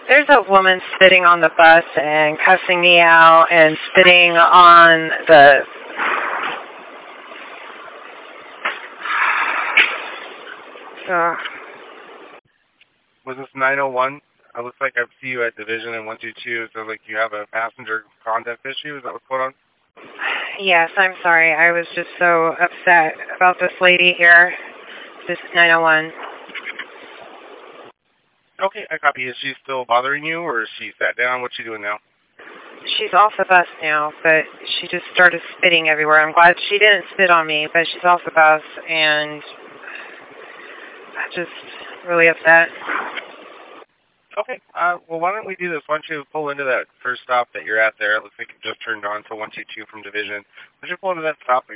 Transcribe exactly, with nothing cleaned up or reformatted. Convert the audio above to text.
There's a woman spitting on the bus and cussing me out and spitting on the... Uh, Was this nine oh one? It looks like I see you at Division and one two two. So like you have a passenger contact issue. Is that what's going on? yes, I'm sorry. I was just so upset about this lady here. This nine oh one. Okay, I copy. Is she still bothering you, or is she sat down? What's she doing now? She's off the bus now, but she just started spitting everywhere. I'm glad she didn't spit on me, but she's off the bus, and I'm just really upset. Okay, uh, well, why don't we do this? Why don't you pull into that first stop that you're at there? It looks like it just turned on to one two two from Division. Why don't you pull into that stop